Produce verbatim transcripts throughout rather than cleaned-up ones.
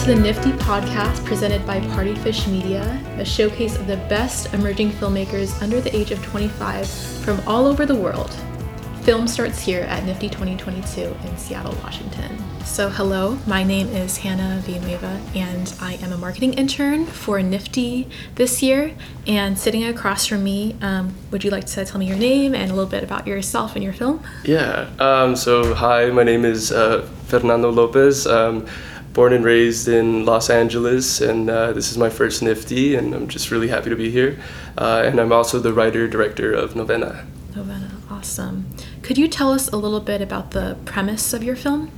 to the Nifty podcast presented by Partyfish Media, a showcase of the best emerging filmmakers under the age of twenty-five from all over the world. Film starts here at Nifty twenty twenty-two in Seattle, Washington. So hello, my name is Hannah Villanueva, and I am a marketing intern for Nifty this year. And sitting across from me, um, would you like to tell me your name and a little bit about yourself and your film? Yeah, um, so hi, my name is uh, Fernando Lopez. Um, born and raised in Los Angeles, and uh, this is my first Nifty, and I'm just really happy to be here. Uh, and I'm also the writer-director of Novena. Novena, awesome. Could you tell us a little bit about the premise of your film?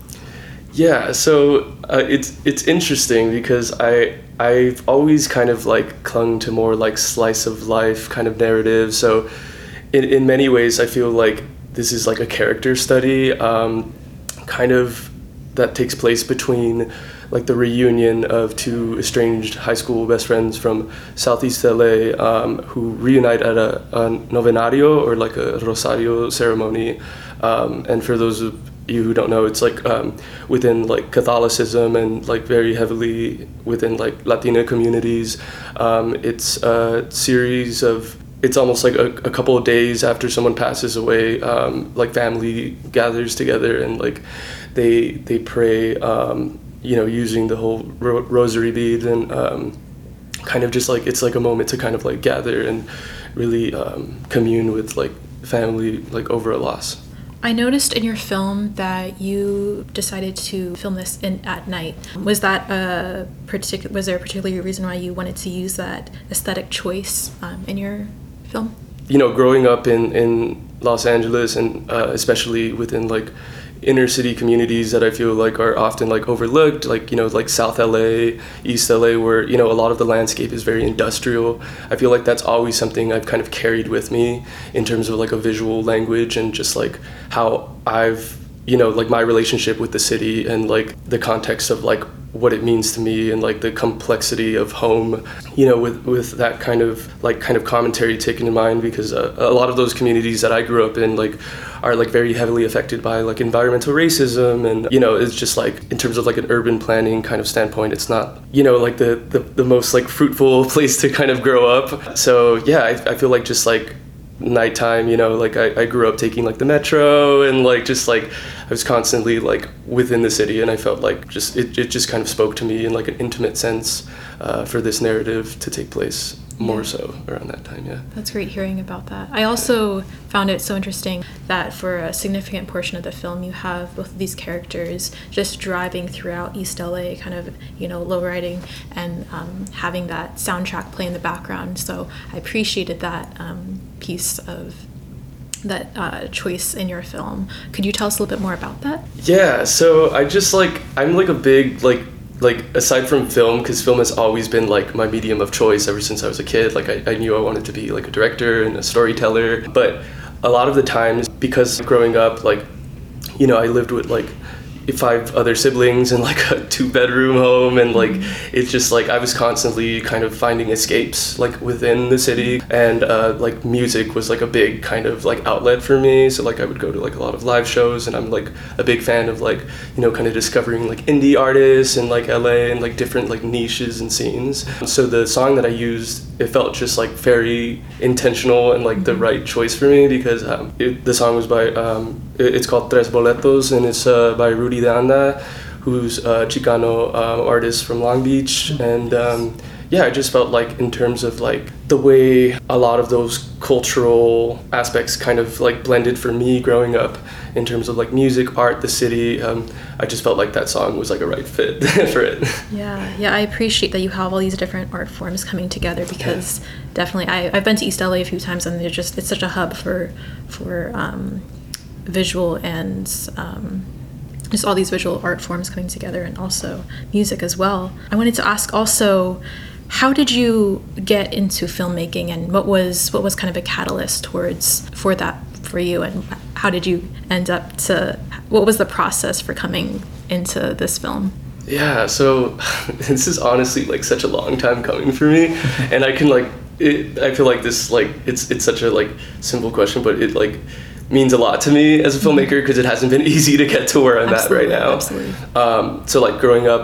Yeah, so uh, it's it's interesting because I I've always kind of like clung to more like slice of life kind of narrative. So in in many ways, I feel like this is like a character study, um, kind of that takes place between like the reunion of two estranged high school best friends from Southeast L A um, who reunite at a, a novenario or like a rosario ceremony. Um, and for those of you who don't know, it's like um, within like Catholicism and like very heavily within like Latina communities. Um, it's a series of, it's almost like a, a couple of days after someone passes away, um, like family gathers together and like they they pray, um, you know, using the whole ro- rosary bead and um, kind of just like, it's like a moment to kind of like gather and really um, commune with like family like over a loss. I noticed in your film that you decided to film this in at night. Was that a particular? Was there a particular reason why you wanted to use that aesthetic choice um, in your film? You know, growing up in, in Los Angeles and uh, especially within like inner city communities that I feel like are often like overlooked, like, you know, like South L A, East L A, where, you know, a lot of the landscape is very industrial. I feel like that's always something I've kind of carried with me in terms of like a visual language and just like how I've, you know, like my relationship with the city and like the context of like what it means to me and like the complexity of home, you know, with with that kind of like kind of commentary taken in mind, because uh, a lot of those communities that I grew up in like are like very heavily affected by like environmental racism, and you know, it's just like in terms of like an urban planning kind of standpoint, it's not, you know, like the the, the most like fruitful place to kind of grow up. So yeah, I, I feel like just like nighttime, you know, like I, I grew up taking like the metro and like just like I was constantly like within the city, and I felt like just it, it just kind of spoke to me in like an intimate sense uh, for this narrative to take place more so around that time. Yeah, that's great hearing about that. I also found it so interesting that for a significant portion of the film you have both of these characters just driving throughout East L A, kind of, you know, low riding and um, having that soundtrack play in the background. So I appreciated that um, piece of that uh, choice in your film. Could you tell us a little bit more about that? Yeah, so I just like I'm like a big like like aside from film, because film has always been like my medium of choice ever since I was a kid. Like I, I knew I wanted to be like a director and a storyteller, but a lot of the times, because growing up, like, you know, I lived with like five other siblings in like a two bedroom home, and like it's just like I was constantly kind of finding escapes like within the city, and uh, like music was like a big kind of like outlet for me. So like I would go to like a lot of live shows, and I'm like a big fan of like, you know, kind of discovering like indie artists in like L A and like different like niches and scenes. So the song that I used, it felt just like very intentional and like the right choice for me, because um, it, the song was by um, it, it's called Tres Boletos, and it's uh, by Rudy De Anda, who's a Chicano uh, artist from Long Beach. And um, yeah, I just felt like in terms of like the way a lot of those cultural aspects kind of like blended for me growing up in terms of like music, art, the city, um, I just felt like that song was like a right fit for it. Yeah, yeah, I appreciate that you have all these different art forms coming together, because yeah. definitely I, I've been to East L A a few times, and they're just, it's such a hub for, for um, visual and um, just all these visual art forms coming together, and also music as well. I wanted to ask also, how did you get into filmmaking, and what was what was kind of a catalyst towards for that for you, and how did you end up to, what was the process for coming into this film? Yeah, so this is honestly like such a long time coming for me, and I can like it, I feel like this like it's it's such a like simple question, but it like means a lot to me as a filmmaker, because it hasn't been easy to get to where I'm absolutely, at right now. Absolutely. Um, so like growing up,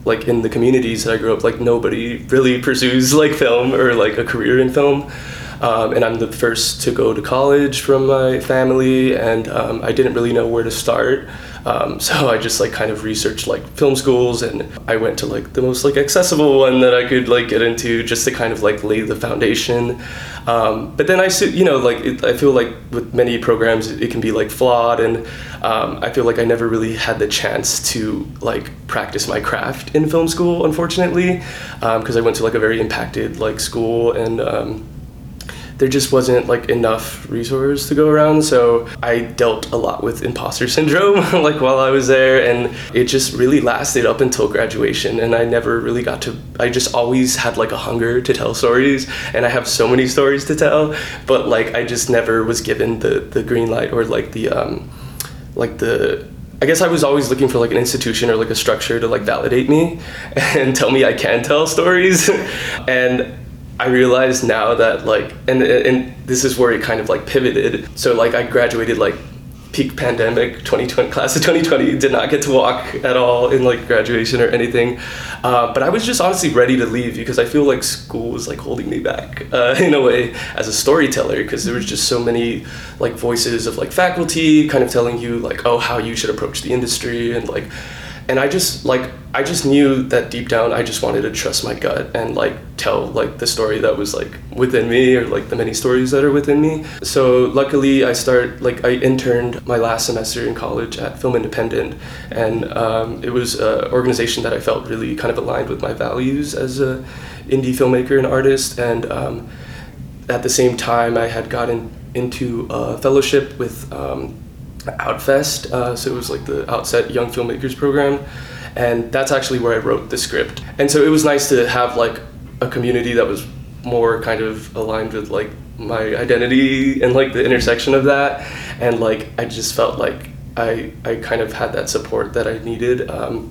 like in the communities that I grew up, like nobody really pursues like film or like a career in film. Um, and I'm the first to go to college from my family, and um, I didn't really know where to start. Um, so I just like kind of researched like film schools, and I went to like the most like accessible one that I could like get into, just to kind of like lay the foundation. Um, but then I, you know, like it, I feel like with many programs it, it can be like flawed, and um, I feel like I never really had the chance to like practice my craft in film school, unfortunately, because um, I went to like a very impacted like school, and um, there just wasn't like enough resources to go around. So I dealt a lot with imposter syndrome like while I was there, and it just really lasted up until graduation. And I never really got to, I just always had like a hunger to tell stories, and I have so many stories to tell, but like I just never was given the the green light or like the um like the I guess I was always looking for like an institution or like a structure to like validate me and tell me I can tell stories. And I realize now that like, and and this is where it kind of like pivoted. So like I graduated like peak pandemic twenty twenty, class of twenty twenty, did not get to walk at all in like graduation or anything. Uh, but I was just honestly ready to leave because I feel like school was like holding me back uh, in a way as a storyteller, because there was just so many like voices of like faculty kind of telling you like, oh, how you should approach the industry, and like, and I just like, I just knew that deep down I just wanted to trust my gut and like tell like the story that was like within me, or like the many stories that are within me. So luckily I start like I interned my last semester in college at Film Independent, and um, it was an organization that I felt really kind of aligned with my values as a indie filmmaker and artist. And um, at the same time I had gotten into a fellowship with um, Outfest, uh, so it was like the Outset Young Filmmakers program, and that's actually where I wrote the script. And so it was nice to have like a community that was more kind of aligned with like my identity and like the intersection of that, and like I just felt like I I kind of had that support that I needed. Um,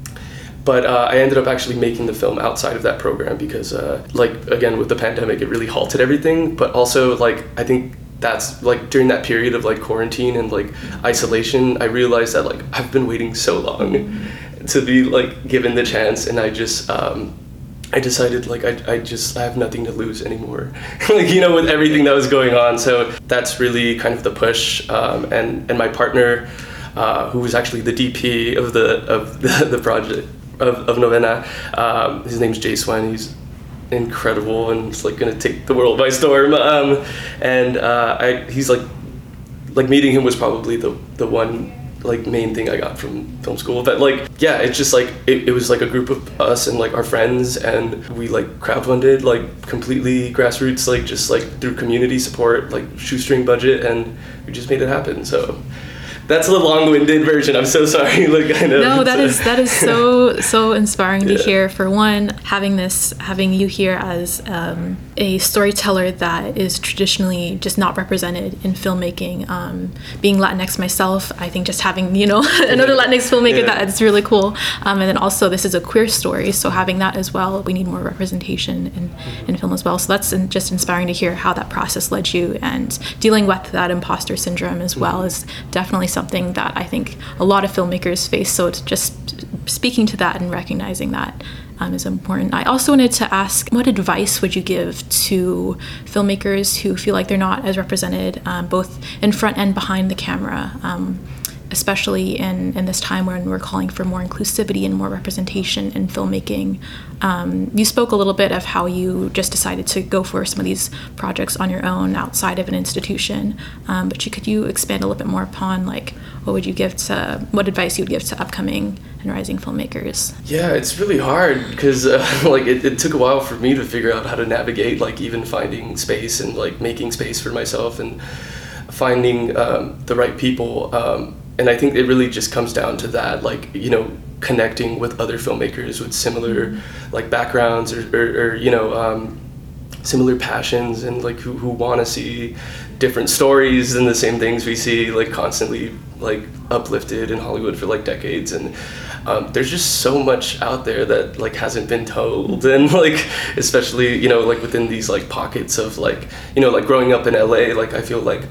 But uh, I ended up actually making the film outside of that program because, uh, like, again, with the pandemic, it really halted everything. But also, like, I think that's, like, during that period of, like, quarantine and, like, isolation, I realized that, like, I've been waiting so long to be, like, given the chance. And I just, um, I decided, like, I, I just, I have nothing to lose anymore. Like, you know, with everything that was going on. So that's really kind of the push. Um, and, and my partner, uh, who was actually the D P of the, of the, the project, Of, of Novena. Um, his name's Jay Swen. He's incredible and it's like gonna take the world by storm. Um, and uh, I, he's like, like meeting him was probably the the one like main thing I got from film school. But like, yeah, it's just like it, it was like a group of us and like our friends, and we like crowdfunded like completely grassroots, like just like through community support, like shoestring budget, and we just made it happen. So. That's the long-winded version. I'm so sorry. Like I know. No, that is that is so so inspiring to Yeah. hear. For one, having this, having you here as um, a storyteller that is traditionally just not represented in filmmaking. Um, being Latinx myself, I think just having you know another Latinx filmmaker Yeah. that is really cool. Um, and then also this is a queer story, so having that as well, we need more representation in, in film as well. So that's in, just inspiring to hear how that process led you, and dealing with that imposter syndrome as well is definitely something. something that I think a lot of filmmakers face. So it's just speaking to that and recognizing that um, is important. I also wanted to ask, what advice would you give to filmmakers who feel like they're not as represented, um, both in front and behind the camera, um, especially in, in this time when we're calling for more inclusivity and more representation in filmmaking? Um, you spoke a little bit of how you just decided to go for some of these projects on your own outside of an institution, um, but you, could you expand a little bit more upon like what would you give to, what advice you would give to upcoming and rising filmmakers? Yeah, it's really hard because uh, like it, it took a while for me to figure out how to navigate like even finding space and like making space for myself and finding um, the right people. Um, And I think it really just comes down to that, like, you know, connecting with other filmmakers with similar, like, backgrounds or, or, or you know, um, similar passions, and, like, who, who want to see different stories than the same things we see, like, constantly, like, uplifted in Hollywood for, like, decades. And um, there's just so much out there that, like, hasn't been told. And, like, especially, you know, like, within these, like, pockets of, like, you know, like, growing up in L A, like, I feel like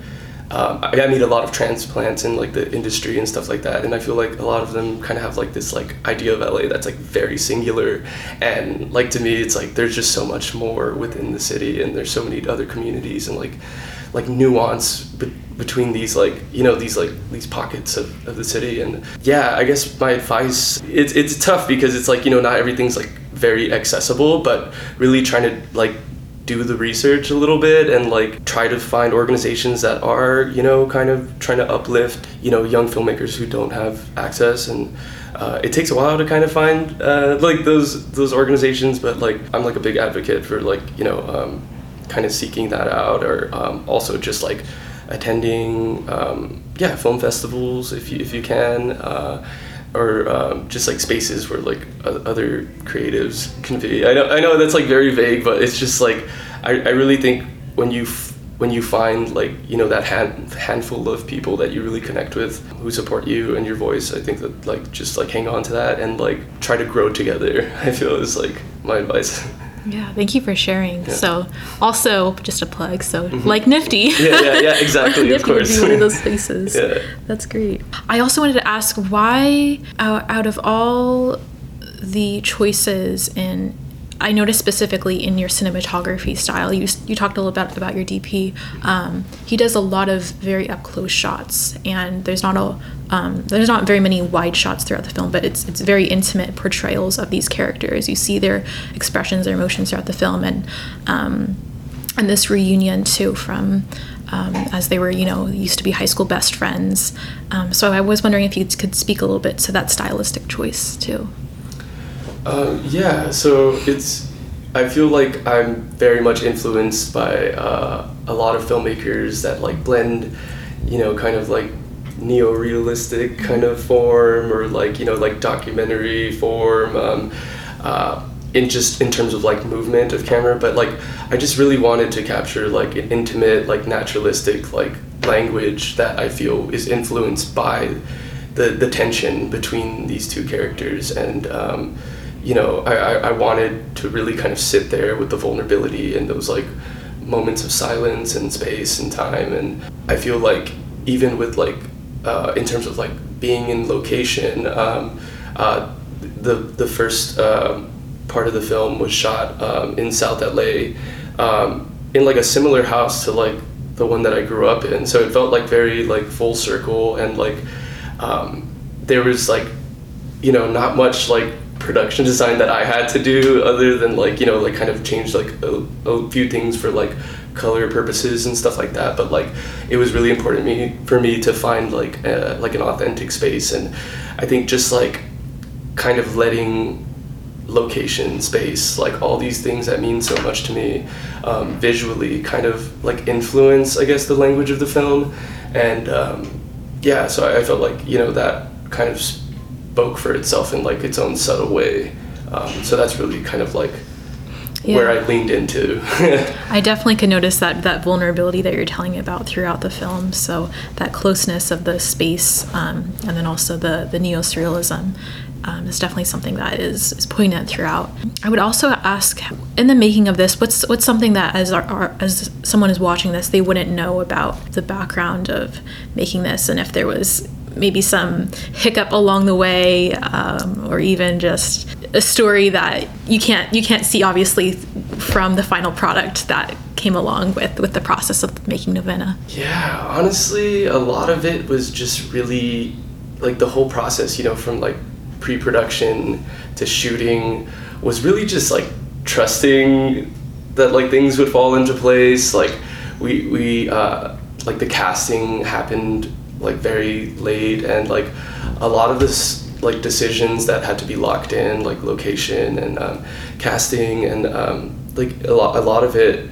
um, I, I meet a lot of transplants in like the industry and stuff like that, and I feel like a lot of them kind of have like this like idea of L A that's like very singular, and like to me it's like there's just so much more within the city, and there's so many other communities and like like nuance be- between these like you know these like these pockets of, of the city. And yeah, I guess my advice, it's it's tough because it's like you know not everything's like very accessible, but really trying to like do the research a little bit and like try to find organizations that are you know kind of trying to uplift you know young filmmakers who don't have access. And uh, it takes a while to kind of find uh, like those those organizations, but like I'm like a big advocate for like you know um, kind of seeking that out, or um, also just like attending um, yeah film festivals if you if you can, uh, or um, just like spaces where like other creatives can be. I know I know that's like very vague, but it's just like I, I really think when you f- when you find like you know that hand, handful of people that you really connect with who support you and your voice, I think that like just like hang on to that and like try to grow together, I feel is like my advice. Yeah, thank you for sharing. Yeah. So, also just a plug. So, Mm-hmm. like Nifty. Yeah, yeah, yeah, exactly. Nifty of course. would be one of those places. Yeah. That's great. I also wanted to ask why, uh, out of all the choices in, I noticed specifically in your cinematography style, you you talked a little bit about your D P. Um, he does a lot of very up close shots, and there's not a um, there's not very many wide shots throughout the film, but it's it's very intimate portrayals of these characters. You see their expressions, their emotions throughout the film, and um, and this reunion too from. Um, as they were, you know, used to be high school best friends. Um, so I was wondering if you could speak a little bit to that stylistic choice too. Uh, yeah, so it's, I feel like I'm very much influenced by uh, a lot of filmmakers that like blend, you know, kind of like neo-realistic kind of form, or like, you know, like documentary form, um, uh, in just in terms of like movement of camera. But like, I just really wanted to capture like an intimate, like naturalistic, like language that I feel is influenced by the, the tension between these two characters. And, um, you know, I, I, I wanted to really kind of sit there with the vulnerability and those like moments of silence and space and time. And I feel like even with like, uh, in terms of like being in location, um, uh, the the first um, part of the film was shot um, in South L A, um, in like a similar house to like the one that I grew up in. So it felt like very like full circle, and like um, there was like, you know, not much like production design that I had to do other than like, you know, like kind of change like a, a few things for like color purposes and stuff like that. But like it was really important me for me to find like uh, like an authentic space. And I think just like kind of letting location, space, like all these things that mean so much to me um, visually kind of like influence, I guess, the language of the film. And um, yeah, so I, I felt like, you know, that kind of spoke for itself in like its own subtle way. Um, so that's really kind of like yeah. where I leaned into. I definitely could notice that that vulnerability that you're telling me about throughout the film. So that closeness of the space, um, and then also the the neo-surrealism. Um, is definitely something that is, is poignant throughout. I would also ask, in the making of this, what's what's something that as our, our, as someone is watching this, they wouldn't know about the background of making this, and if there was maybe some hiccup along the way, um, or even just a story that you can't you can't see obviously from the final product that came along with with the process of making Novena. Yeah, honestly, a lot of it was just really like the whole process, you know, from like pre-production to shooting was really just like trusting that like things would fall into place. Like we we uh like the casting happened like very late, and like a lot of this like decisions that had to be locked in, like location and um, casting, and um, like a lot a lot of it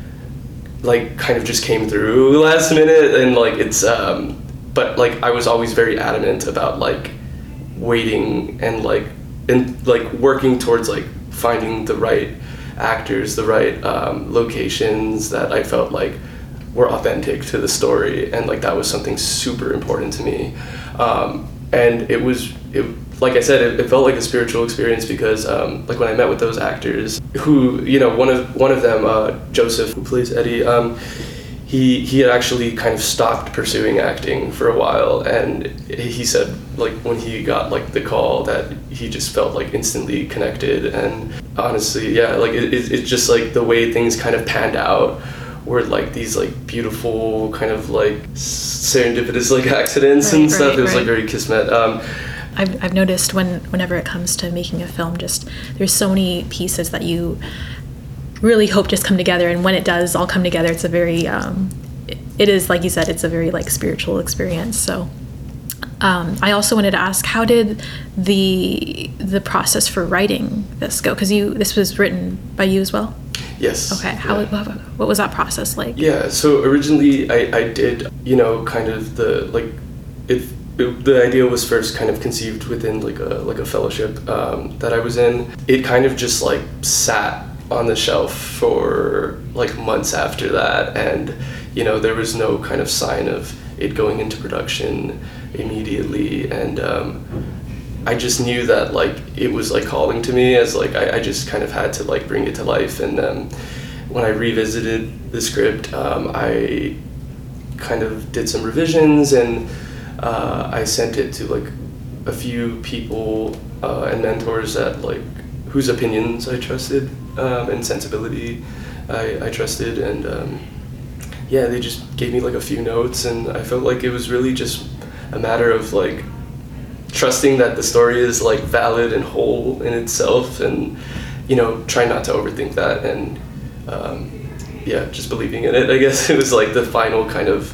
like kind of just came through last minute. And like it's um but like I was always very adamant about like waiting and like and like working towards like finding the right actors, the right um, locations that I felt like were authentic to the story. And like that was something super important to me. Um, and it was it, like I said, it, it felt like a spiritual experience because um, like when I met with those actors who, you know, one of one of them, uh, Joseph, who plays Eddie, um, he he had actually kind of stopped pursuing acting for a while, and he said like when he got like the call that he just felt like instantly connected. And honestly, yeah, like it, it, it's just like the way things kind of panned out were like these like beautiful kind of like serendipitous like accidents right, and stuff. right, it was right. like very kismet. Um, I've, I've noticed when whenever it comes to making a film, just there's so many pieces that you really hope just come together, and when it does all come together, it's a very um, it, it is, like you said, it's a very like spiritual experience. So um, I also wanted to ask, how did the the process for writing this go? Because you this was written by you as well. Yes. Okay. How yeah. what, what was that process like? Yeah. So originally, I, I did you know kind of the like it, it the idea was first kind of conceived within like a like a fellowship um, that I was in. It kind of just like sat on the shelf for like months after that, and you know there was no kind of sign of it going into production immediately. And um, I just knew that like it was like calling to me, as like I, I just kind of had to like bring it to life. And um, when I revisited the script, um, I kind of did some revisions, and uh, I sent it to like a few people uh, and mentors that like whose opinions I trusted um, and sensibility I, I trusted. And um, yeah, they just gave me like a few notes, and I felt like it was really just a matter of like trusting that the story is like valid and whole in itself, and you know try not to overthink that, and um, yeah, just believing in it. I guess it was like the final kind of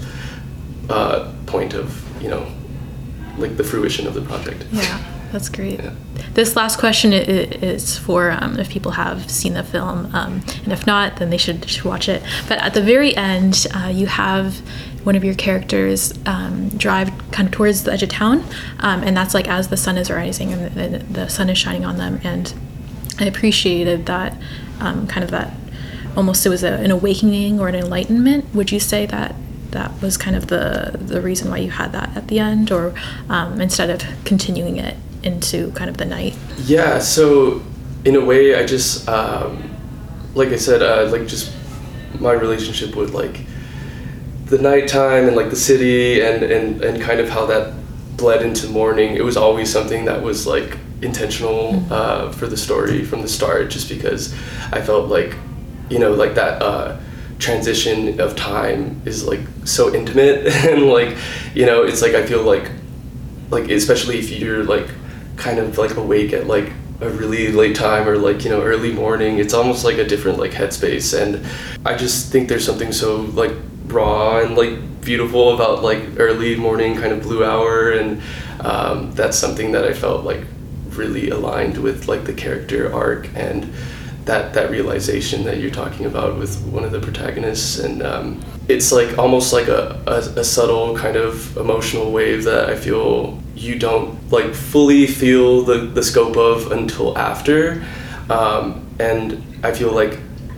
uh, point of you know like the fruition of the project. Yeah, that's great. Yeah. This last question is for um, if people have seen the film, um, and if not, then they should, should watch it. But at the very end, uh, you have one of your characters um, drive kind of towards the edge of town, um, and that's like as the sun is rising and the, the sun is shining on them. And I appreciated that um, kind of that almost it was a, an awakening or an enlightenment. Would you say that that was kind of the the reason why you had that at the end, or um, instead of continuing it into kind of the night? Yeah, so in a way I just um, like I said uh, like just my relationship with like the nighttime and like the city, and, and, and kind of how that bled into morning. It was always something that was like intentional mm-hmm. uh, for the story from the start, just because I felt like you know like that uh, transition of time is like so intimate and like you know it's like I feel like like especially if you're like kind of like awake at like a really late time or like you know early morning, it's almost like a different like headspace. And I just think there's something so like raw and like beautiful about like early morning kind of blue hour, and um, that's something that I felt like really aligned with like the character arc and that that realization that you're talking about with one of the protagonists. And um, it's like almost like a, a, a subtle kind of emotional wave that I feel you don't like fully feel the, the scope of until after. Um, and I feel like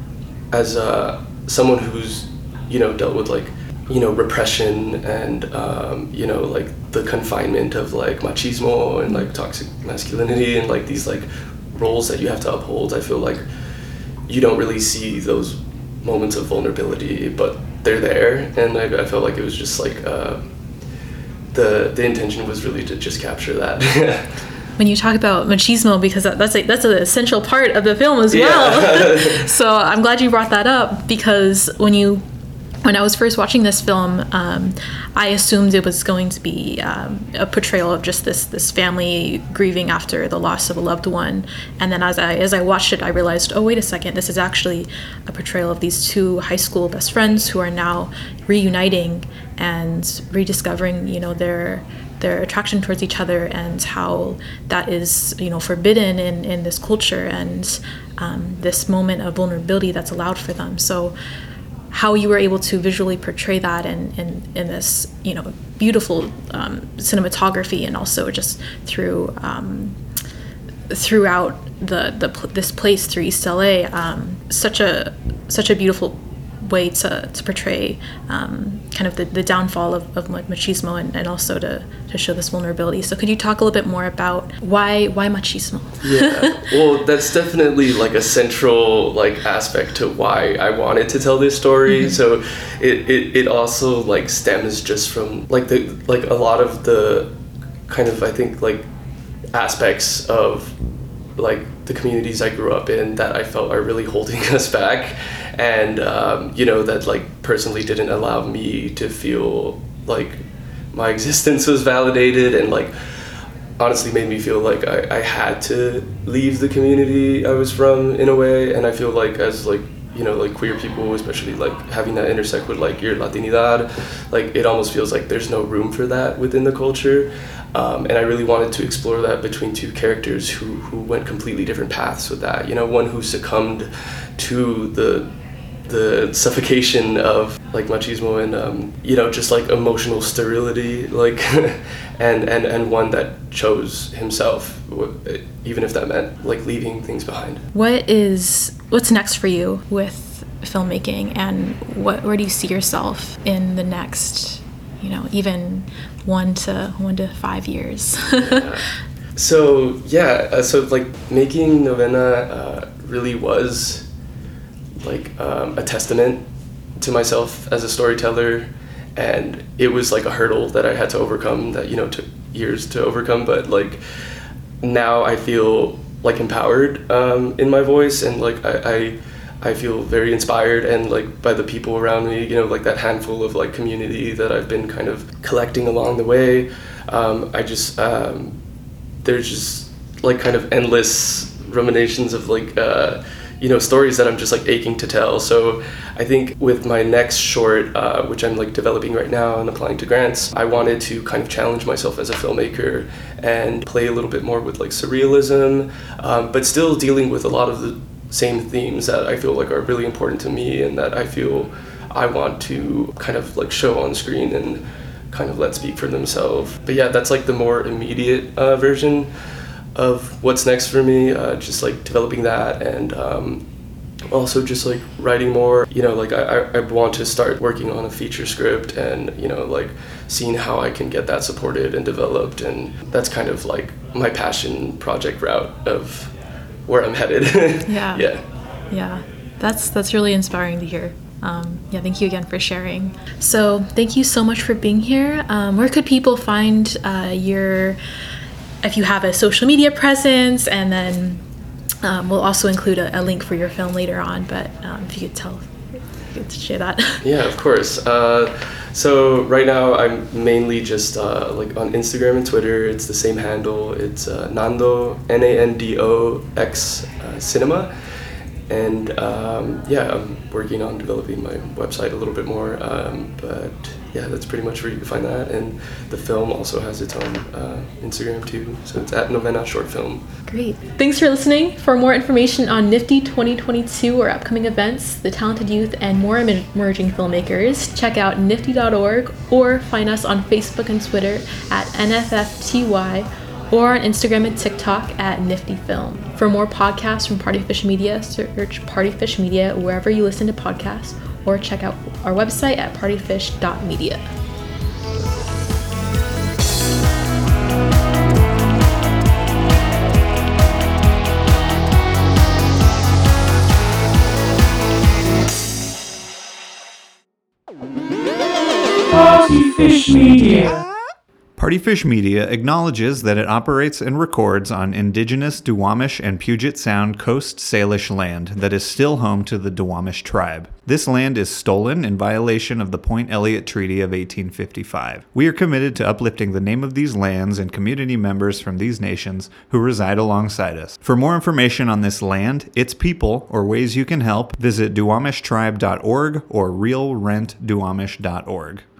as uh, someone who's, you know, dealt with like, you know, repression and, um, you know, like the confinement of like machismo and like toxic masculinity and like these like roles that you have to uphold, I feel like you don't really see those moments of vulnerability, but they're there. And I, I felt like it was just like, uh, the the intention was really to just capture that. When you talk about machismo, because that, that's a, that's an essential part of the film as well. Yeah. So I'm glad you brought that up, because when you when I was first watching this film, um, I assumed it was going to be um, a portrayal of just this this family grieving after the loss of a loved one. And then as I as I watched it, I realized, oh, wait a second, this is actually a portrayal of these two high school best friends who are now reuniting and rediscovering, you know, their their attraction towards each other, and how that is, you know, forbidden in, in this culture, and um, this moment of vulnerability that's allowed for them. So how you were able to visually portray that in, in, in this, you know, beautiful um, cinematography, and also just through um, throughout the, the this place through East L A, um, such a such a beautiful way to, to portray um, kind of the, the downfall of, of machismo and, and also to, to show this vulnerability. So could you talk a little bit more about why why machismo? Yeah, well, that's definitely like a central like aspect to why I wanted to tell this story. Mm-hmm. So it, it, it also like stems just from like the like a lot of the kind of I think like aspects of like the communities I grew up in that I felt are really holding us back, and um, you know that like personally didn't allow me to feel like my existence was validated, and like honestly made me feel like I, I had to leave the community I was from in a way. And I feel like as like you know like queer people, especially like having that intersect with like your Latinidad, like it almost feels like there's no room for that within the culture. Um, and I really wanted to explore that between two characters who, who went completely different paths with that. You know, one who succumbed to the the suffocation of like machismo and um, you know just like emotional sterility, like, and and and one that chose himself, even if that meant like leaving things behind. What is what's next for you with filmmaking, and what where do you see yourself in the next, you know, even one to one to five years? Yeah. So yeah, uh, so like making Novena uh, really was like um, a testament to myself as a storyteller, and it was like a hurdle that I had to overcome that you know took years to overcome. But like now I feel like empowered um, in my voice, and like I. I I feel very inspired and like by the people around me, you know, like that handful of like community that I've been kind of collecting along the way. Um, I just, um, there's just like kind of endless ruminations of like, uh, you know, stories that I'm just like aching to tell. So I think with my next short, uh, which I'm like developing right now and applying to grants, I wanted to kind of challenge myself as a filmmaker and play a little bit more with like surrealism, um, but still dealing with a lot of the same themes that I feel like are really important to me and that I feel I want to kind of like show on screen and kind of let speak for themselves. But yeah, that's like the more immediate uh, version of what's next for me, uh, just like developing that, and um, also just like writing more, you know, like I, I want to start working on a feature script and, you know, like seeing how I can get that supported and developed, and that's kind of like my passion project route of where I'm headed. Yeah. Yeah. Yeah. That's that's really inspiring to hear. Um, yeah, thank you again for sharing. So thank you so much for being here. Um, where could people find uh, your, if you have a social media presence, and then um, we'll also include a, a link for your film later on, but um, if you could tell, if you could share that. Yeah, of course. Uh, so right now I'm mainly just uh, like on Instagram and Twitter. It's the same handle. It's uh, Nando, N A N D O X uh, Cinema. And um, yeah, I'm working on developing my website a little bit more. Um, but yeah, that's pretty much where you can find that. And the film also has its own uh, Instagram too. So it's at Novena Short Film. Great. Thanks for listening. For more information on Nifty twenty twenty-two or upcoming events, the talented youth, and more emerging filmmakers, check out nifty dot org or find us on Facebook and Twitter at N F F T Y, or on Instagram and TikTok at Nifty Film. For more podcasts from Partyfish Media, search Partyfish Media wherever you listen to podcasts, or check out our website at partyfish dot media. Partyfish Media. Partyfish Media acknowledges that it operates and records on indigenous Duwamish and Puget Sound Coast Salish land that is still home to the Duwamish tribe. This land is stolen in violation of the Point Elliott Treaty of eighteen fifty-five. We are committed to uplifting the name of these lands and community members from these nations who reside alongside us. For more information on this land, its people, or ways you can help, visit duwamish tribe dot org or real rent duwamish dot org.